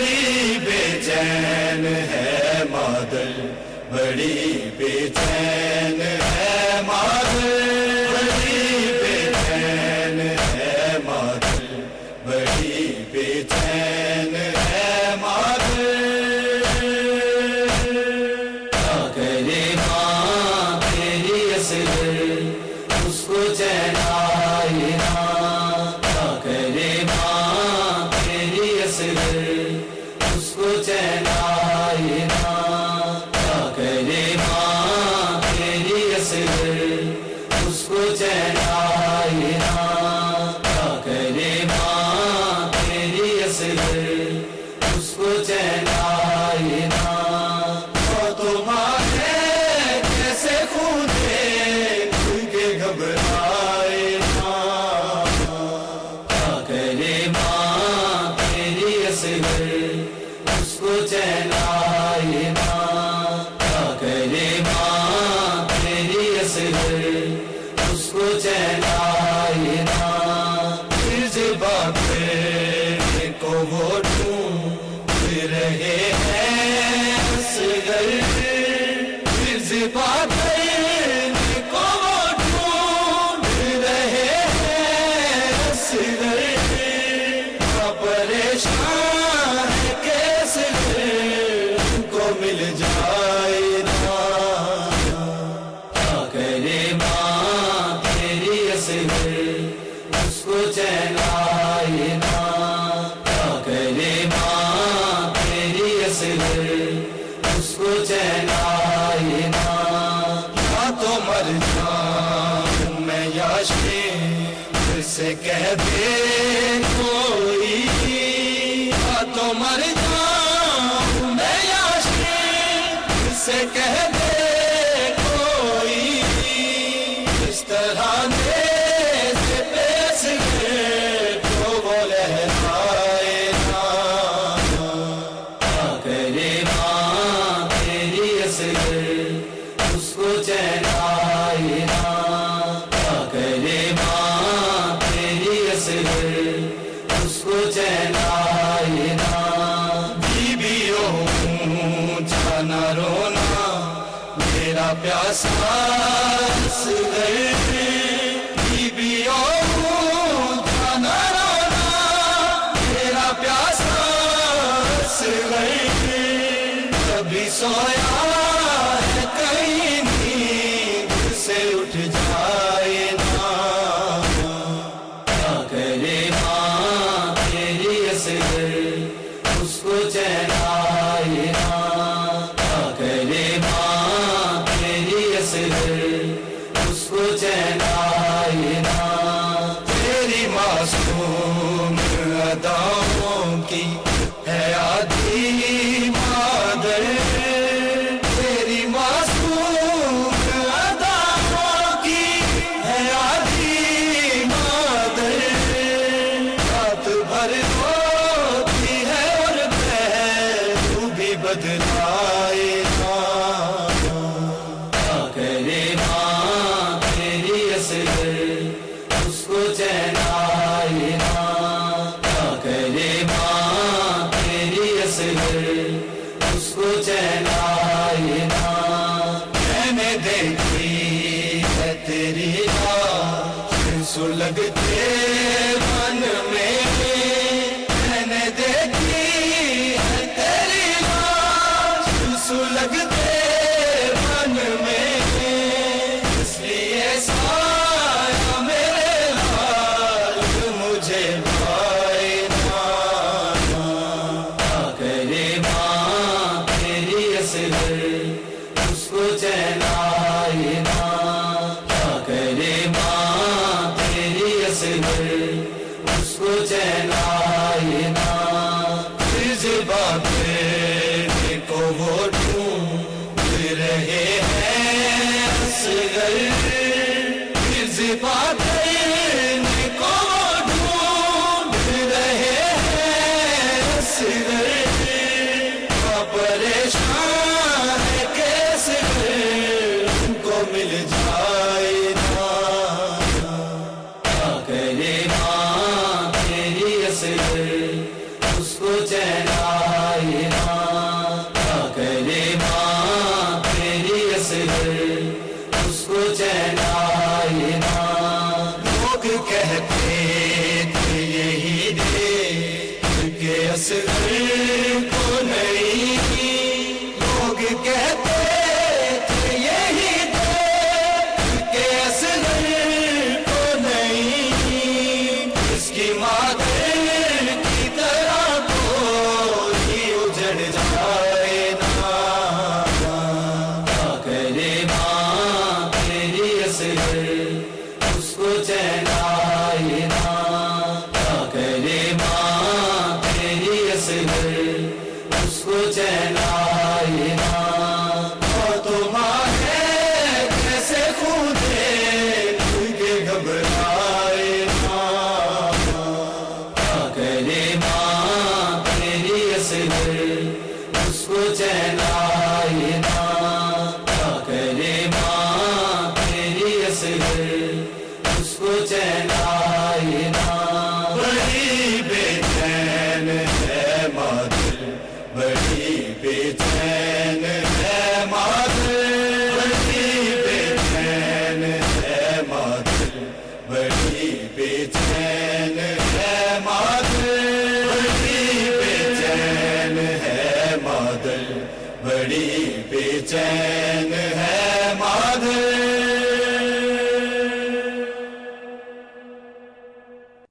بڑی بے چین ہے مادر، بڑی بے چین ہے مادر، بڑی بے چین ہے مادر، بڑی بے چین ہے مادر۔ کیا کرے ماں تیری اصغر، اس کو چین آئے نہ، کیا کرے ماں تیری اصغر، اس کو چین آئے نہ، کیا کرے ماں تیری اصغر، اس کو چین آئے نہ، کیا کرے ماں تیری اصغر، اس کو چین آئے نہ۔ تمہارے کیسے خون کھل کے گھبرائے نا، کیا کرے ماں تیری اصغر، اس کو چین آئے نہ، کیا کرے ماں تیری اصغر، اس کو چین آئے نہ۔ باقی کو وہ ڈھونڈ رہے ہیں اصغر، باقی کو وہ ڈھونڈ رہے ہیں اصغر، پریشان ہے کیسے ان کو مل جائے نا، کیا کرے ماں تیری اصغر، اس کو چین آئے نہ، کیا کرے ماں تیری اصغر، اس کو چین آئے نہ۔ یا تو مر جاؤں میں یاشی سے کہہ دے کوئی، یا تو مر جاؤں میں یاشی سے کہہ دے کوئی، اس طرح سے پیس گئے تو وہ لہرائے نا، کیا کرے ماں تیری اصغر، اس کو چین آئے نہ، کیا کرے ماں تیری اصغر، اس کو چین آئے نہ۔ بیویوں جانا رونا میرا پیاسا اصغر، بیویوں جانا رونا میرا پیاسا اصغر، کبھی سویا ہے کہیں نیند سے اٹھ جائے نا، کیا کرے ماں تیری اصغر، اس کو چین آئے نہ، کیا کرے ماں تیری اصغر، اس کو چین آئے نہ۔ تیری معصوم اداؤں کی ہے آدھی مادر، تیری معصوم اداؤں کی ہے آدھی مادر، رات بھر روتی ہے اور پہلو بھی بدلائے نا، کیا کرے ماں تیری اصغر، اس کو چین آئے نہ، کیا کرے ماں تیری اصغر، اس کو چین آئے نہ۔ میں نے دیکھی ہے تیری لاش سلگتے من میں، میں نے دیکھی ہے تیری لاش سلگتے من میں، اس لیے سایہ میرے لال مجھے بھائے نا، کیا کرے ماں تیری اصغر، اس کو چین آئے نہ، کیا کرے ماں تیری اصغر، اس کو چین آئے نہ۔ باقی کو وہ ڈھونڈ رہے ہیں اصغر، باقی کو وہ ڈھونڈ رہے ہیں اصغر، پریشان ہے کیسے ان کو مل جائے نا، کیا کرے ماں تیری اصغر، اس کو چین آئے असगर उसको चैन आए ना। बड़ी बेचैन है मादिल, बड़ी बेचैन है मादिल, बड़ी बेचैन है मादिल, बड़ी बेचैन है मादिल, बड़ी बेचैन है मादिल, बड़ी बेचैन है मादिल।